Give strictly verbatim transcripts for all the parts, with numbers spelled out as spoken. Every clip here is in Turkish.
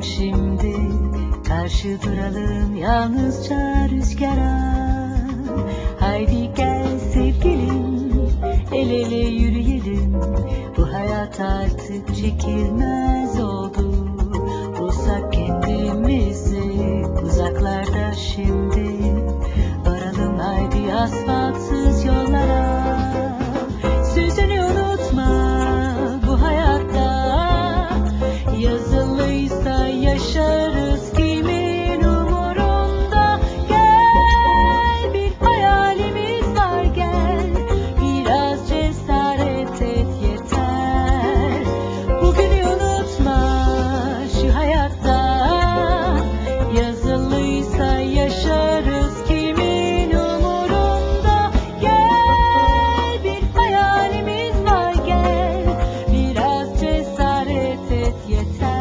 Varalım şimdi, karşı duralım yalnızca rüzgara. Haydi gel sevgilim, el ele yürüyelim. Bu hayat artık çekilmez oldu. Bulsak kendimizi uzaklarda şimdi. Varalım haydi asfaltsız yollara. Sözünü unutma bu hayatta. Yazılıysa yaşarız, kimin umurunda. Gel, bir hayalimiz var, gel. Biraz cesaret et yeter. Bugünü unutma şu hayatta. Yazılıysa yaşarız, kimin umurunda. Gel, bir hayalimiz var, gel. Biraz cesaret et yeter.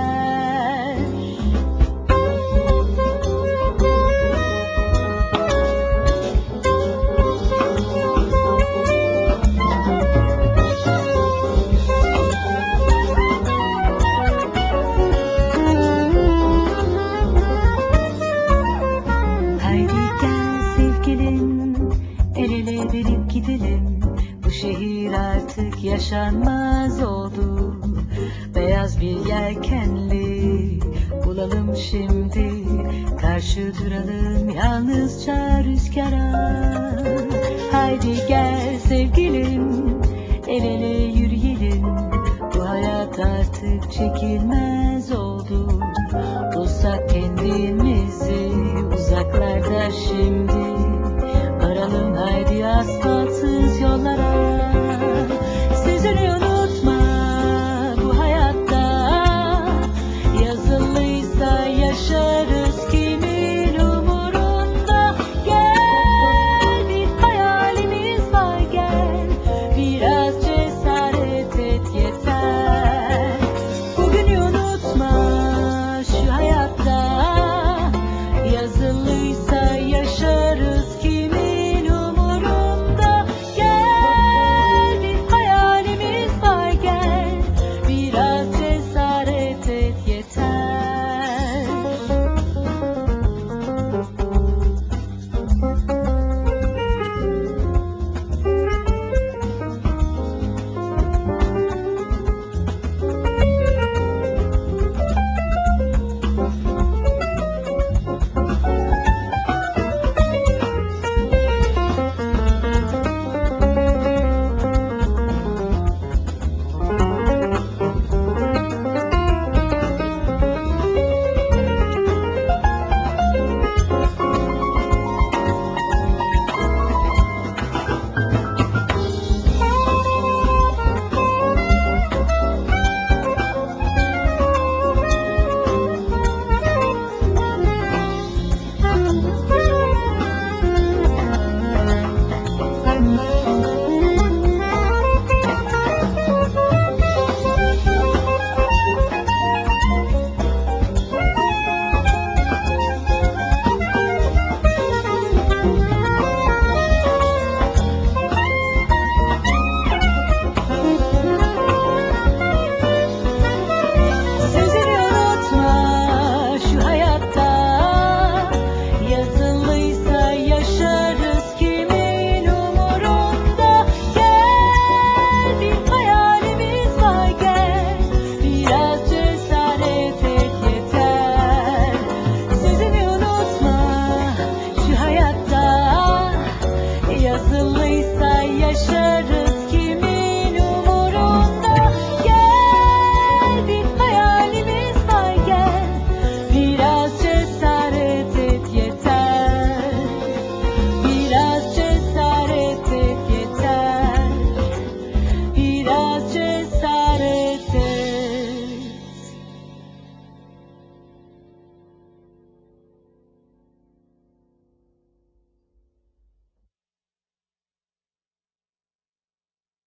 Haydi gel sevgilim, el ele verip gidelim. Bu şehir artık yaşanmaz oldu. Beyaz bir yelkenli bulalım şimdi. Karşı duralım yalnızca rüzgara. Haydi gel sevgilim, el ele yürüyelim. Bu hayat artık çekilmez oldu. Bulsak kendimizi uzaklarda şimdi. Varalım haydi asla.